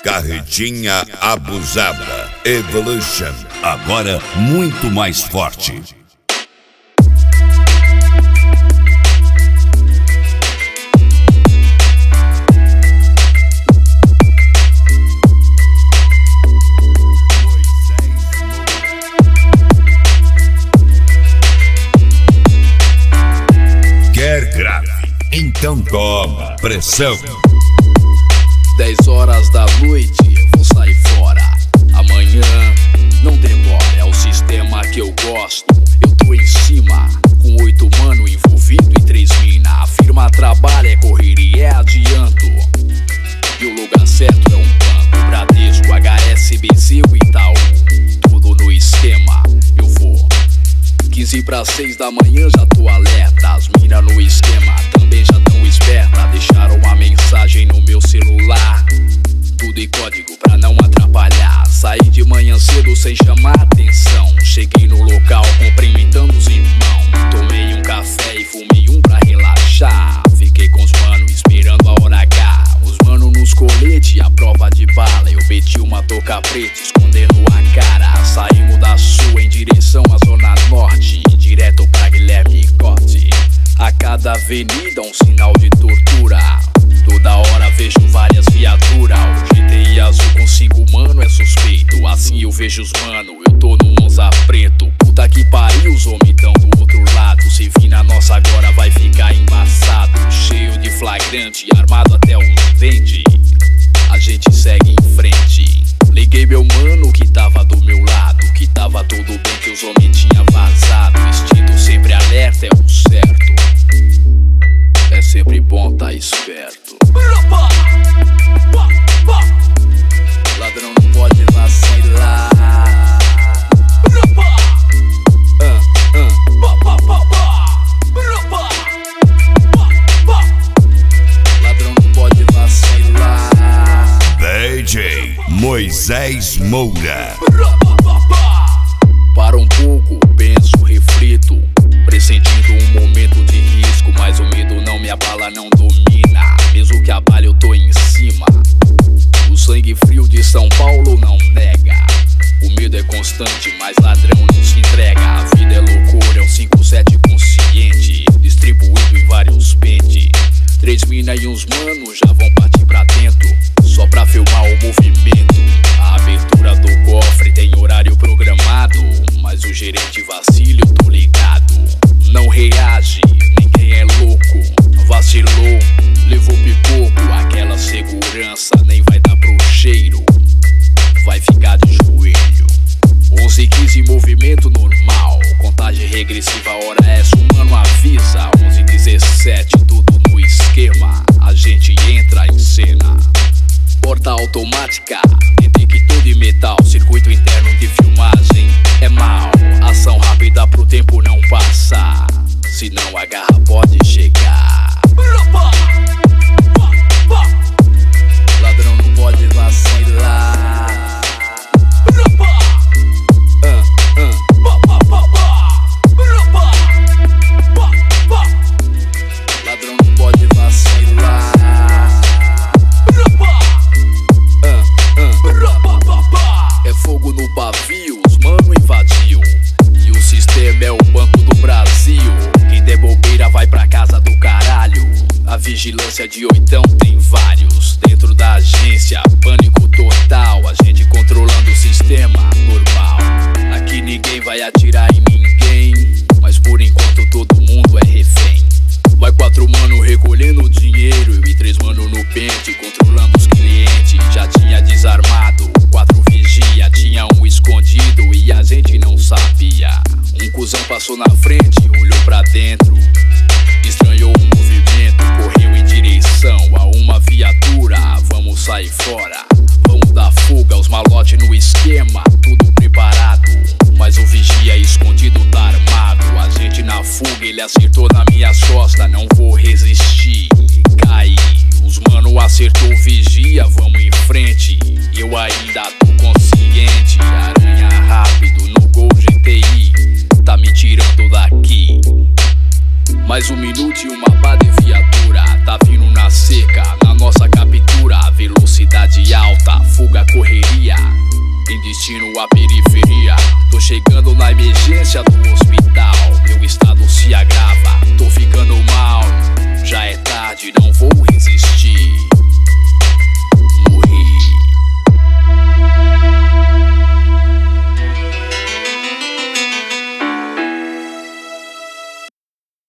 Carretinha abusada. Evolution. Agora muito mais forte. Quer grave? Então toma pressão. 10 horas da noite, vou sair fora. Amanhã não demora, é o sistema que eu gosto. Eu tô em cima, com 8 mano envolvido e 3 mina. A firma trabalha, é correria, é adianto. E o lugar certo é um banco, Bradesco, HSBC e Itaú. Tudo no esquema, eu vou 15 para 6 da manhã, já tô alerta. As mina no esquema também já tão esperta. Deixaram uma mensagem no meu celular, tudo em código pra não atrapalhar. Saí de manhã cedo sem chamar atenção. Cheguei no local cumprimentando os irmãos. Tomei um café e fumei um pra relaxar. Fiquei com os mano esperando a hora H. Os mano nos colete, a prova de bala. Eu meti uma touca preta escondendo a cara. Saímos da sul em direção à zona norte, direto pra Guilherme Cote. A cada avenida um sinal de tortura. Toda hora vejo várias viaturas. O GTI azul com 5 mano é suspeito. Assim eu vejo os mano, eu tô no Monza preto. Puta que pariu, os homens tão do outro lado. Se vir na nossa agora vai ficar embaçado. Cheio de flagrante, armado até os dentes. A gente segue em frente. Liguei meu mano que tava do meu lado, que tava tudo bem, que os homens tinham vazado. Instinto sempre alerta, é o certo. É sempre bom tá esperto. Ladrão não pode vacilar. Ladrão não pode vacilar. DJ Moisés Moura. Para um pouco, penso, reflito, pressentindo um momento de risco. Mas o medo não me abala, não domina. Mesmo que abale eu tô em cima. O sangue frio de São Paulo não nega. O medo é constante, mas ladrão não se entrega. A vida é loucura, é um 5-7 consciente, distribuído em vários pentes. 3 mina e uns mano já vão partir pra dentro, só pra filmar o movimento. A abertura do cofre tem horário programado, mas o gerente vacila, eu tô ligado. Não reage, ninguém é louco. Vacilou, levou pipoco. Aquela segurança nem vai dar pro cheiro, vai ficar de joelho. 11:15 movimento normal, contagem regressiva, hora essa o mano avisa. 11:17 tudo no esquema, a gente entra em cena. Porta automática, detector de metal, circuito interno de filmagem é mal. Ação rápida pro tempo não passar, senão a garra pode chegar. Ladrão não pode vacilar. Ladrão não pode vacilar. É fogo no pavio, os mano invadiu. E o sistema é o Banco do Brasil. Quem der bobeira vai pra casa do caralho. A vigilância de oitão tem vários. Dentro da agência, pânico total. A gente controlando o sistema normal. Aqui ninguém vai atirar em ninguém, mas por enquanto todo mundo é refém. Vai 4 mano recolhendo dinheiro, eu e 3 mano no pente, controlando os clientes. Já tinha desarmado, 4 vigia, tinha um escondido e a gente não sabia. Um cuzão passou na frente, olhou pra dentro, estranhou o movimento, correu em direção a uma viatura. Vamos sair fora, vamos dar fuga, os malotes no esquema, tudo preparado. Mas o vigia escondido tá armado. A gente na fuga, ele acertou nas minhas costas, não vou resistir, caí. Os mano acertou o vigia, vamos em frente. Eu ainda tô consciente, aranha rápido no Gol GTI, tá me tirando daqui. Mais 1 minuto e uma pá de viatura, tá vindo na seca, na nossa captura. Velocidade alta, destino a periferia. Tô chegando na emergência do hospital, meu estado se agrava. Tô ficando